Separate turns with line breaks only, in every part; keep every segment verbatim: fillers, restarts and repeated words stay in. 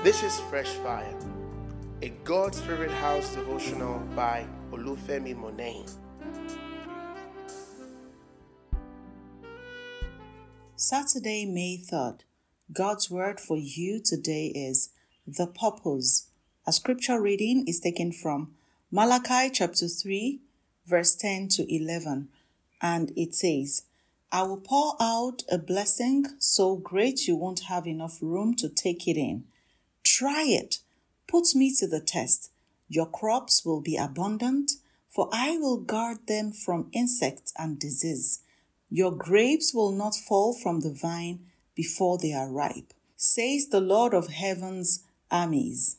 This is Fresh Fire, a God's Favorite House devotional by Olufemi Monet.
Saturday, May third. God's word for you today is the purpose. A scripture reading is taken from Malachi chapter three, verse ten to eleven, and it says, I will pour out a blessing so great you won't have enough room to take it in. Try it. Put me to the test. Your crops will be abundant, for I will guard them from insects and disease. Your grapes will not fall from the vine before they are ripe, says the Lord of heaven's armies.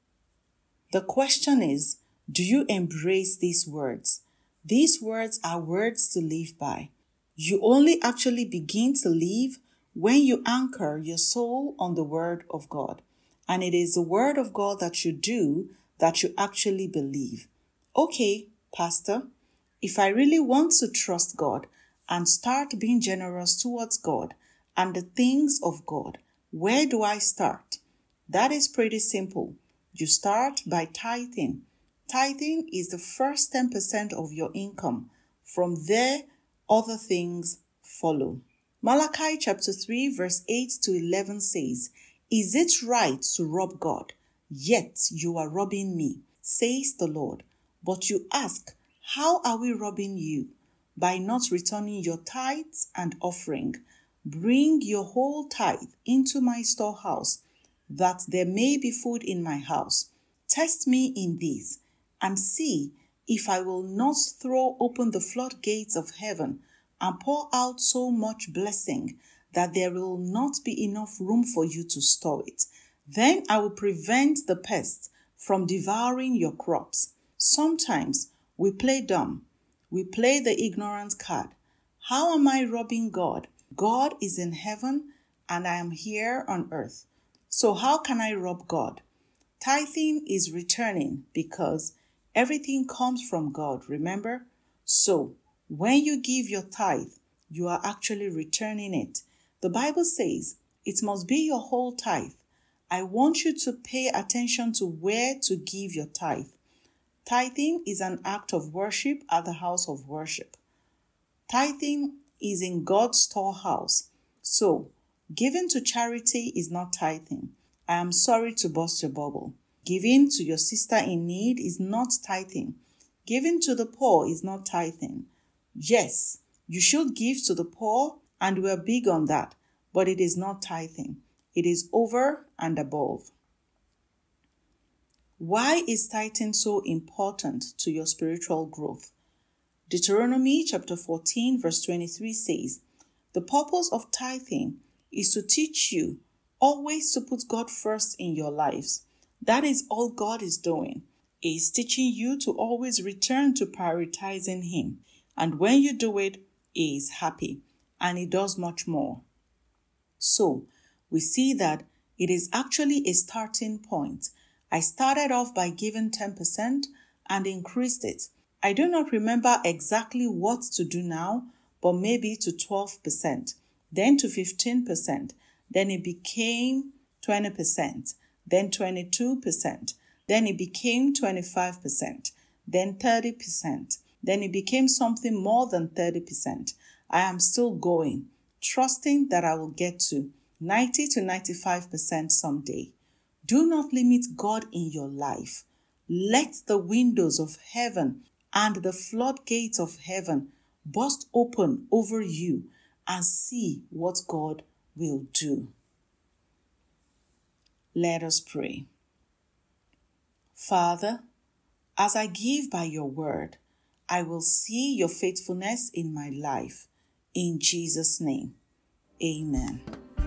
The question is, do you embrace these words? These words are words to live by. You only actually begin to live when you anchor your soul on the word of God. And it is the word of God that you do that you actually believe. Okay, Pastor, if I really want to trust God and start being generous towards God and the things of God, where do I start? That is pretty simple. You start by tithing. Tithing is the first ten percent of your income. From there, other things follow. Malachi chapter three, verse eight to eleven says, Is it right to rob God? Yet you are robbing me, says the Lord. But you ask, how are we robbing you? By not returning your tithes and offering. Bring your whole tithe into my storehouse, that there may be food in my house. Test me in this, and see if I will not throw open the floodgates of heaven and pour out so much blessing that there will not be enough room for you to store it. Then I will prevent the pest from devouring your crops. Sometimes we play dumb. We play the ignorant card. How am I robbing God? God is in heaven and I am here on earth. So how can I rob God? Tithing is returning because everything comes from God, remember? So when you give your tithe, you are actually returning it. The Bible says it must be your whole tithe. I want you to pay attention to where to give your tithe. Tithing is an act of worship at the house of worship. Tithing is in God's storehouse. So, giving to charity is not tithing. I am sorry to burst your bubble. Giving to your sister in need is not tithing. Giving to the poor is not tithing. Yes, you should give to the poor, and we're big on that, but it is not tithing. It is over and above. Why is tithing so important to your spiritual growth? Deuteronomy chapter fourteen verse twenty-three says, the purpose of tithing is to teach you always to put God first in your lives. That is all God is doing. He is teaching you to always return to prioritizing Him. And when you do it, He is happy, and He does much more. So, we see that it is actually a starting point. I started off by giving ten percent and increased it. I do not remember exactly what to do now, but maybe to twelve percent, then to fifteen percent, then it became twenty percent, then twenty-two percent, then it became twenty-five percent, then thirty percent, then it became something more than thirty percent. I am still going, trusting that I will get to ninety to ninety-five percent someday. Do not limit God in your life. Let the windows of heaven and the floodgates of heaven burst open over you and see what God will do. Let us pray. Father, as I give by your word, I will see your faithfulness in my life. In Jesus' name, amen.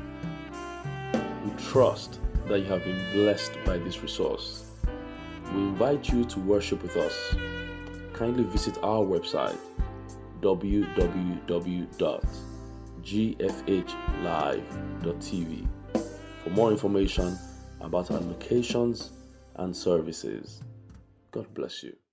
We trust that you have been blessed by this resource. We invite you to worship with us. Kindly visit our website, w w w dot g f h live dot t v, for more information about our locations and services. God bless you.